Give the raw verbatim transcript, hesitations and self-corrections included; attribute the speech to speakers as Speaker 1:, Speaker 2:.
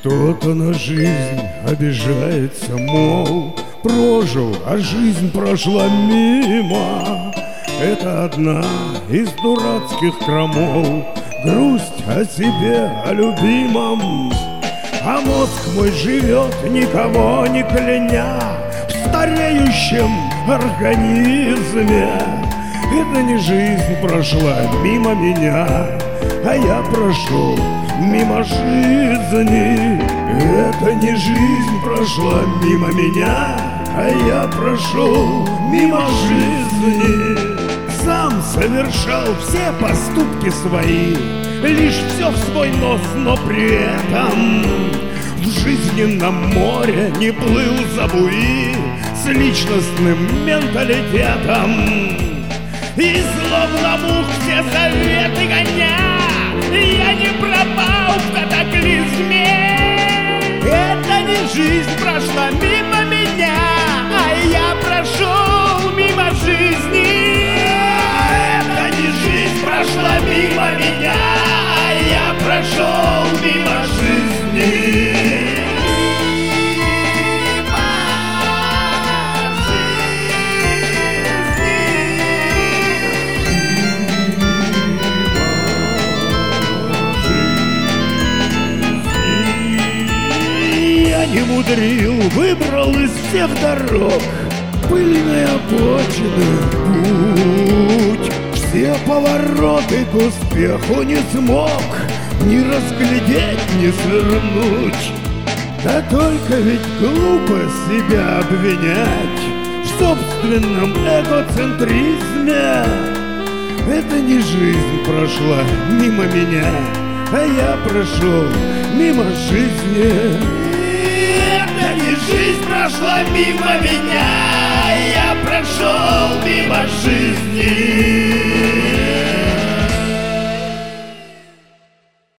Speaker 1: Кто-то на жизнь обижается, мол, прожил, а жизнь прошла мимо. Это одна из дурацких крамол, грусть о себе, о любимом. А мозг мой живет, никого не кляня, в стареющем организме. Это не жизнь прошла мимо меня, а я прошел мимо жизни. Это не жизнь прошла мимо меня, а я прошел мимо жизни. Сам совершал все поступки свои, лишь все в свой нос, но при этом в жизненном море не плыл за буи с личностным менталитетом. И словно мух все советы гоня, я не пропал в катаклизме. Это не жизнь прошла мимо меня, а я прошел мимо жизни. Это не жизнь прошла мимо меня, а я прошел мимо жизни. Не мудрил, выбрал из всех дорог пыльной обочины путь. Все повороты к успеху не смог ни разглядеть, ни свернуть. Да только ведь глупо себя обвинять в собственном эгоцентризме. Это не жизнь прошла мимо меня, а я прошел мимо жизни. Это не жизнь прошла мимо меня, я прошел мимо жизни.